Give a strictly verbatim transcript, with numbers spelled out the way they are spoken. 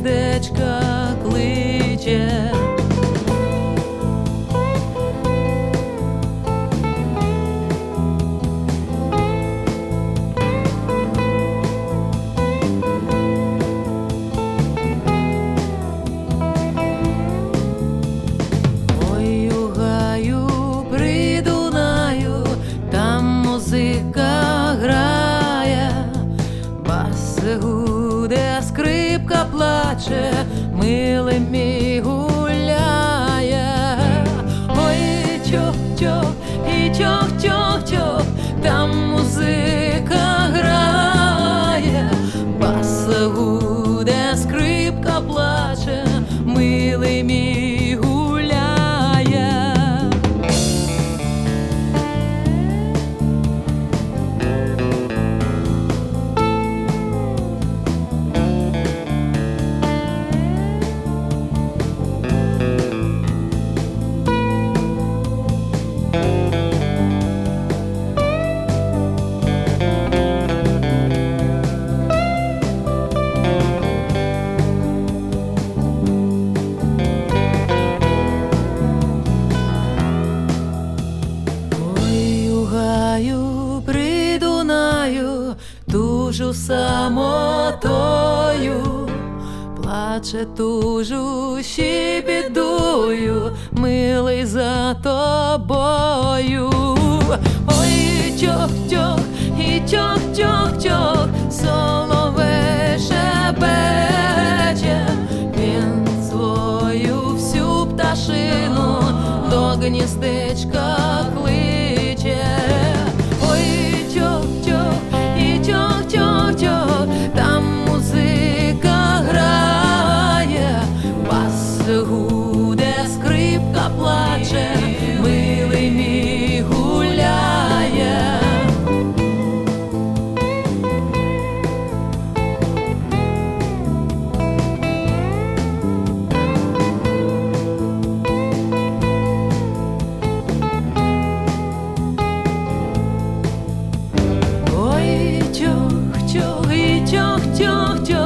гніздечка кличе. Ой, у гаю при Дунаю, там музика грає, бас гуде, скрипка плаче, милий мій гуляє. Ой, чох-чох, і чох-чох-чох, там музика грає, бас гуде, скрипка плаче, милий мій гуляє. При Дунаю тужу самотою, плаче тужу, ще бідую, милий за тобою. Ой, чох-чох, і чох-чох-чох, соловей шепече, він свою всю пташину до гніздечка кличе. Там музика грає, бас гуде, скрипка плаче, милий мій гуляє. Ой, чох-чох, і чох-чох-чох,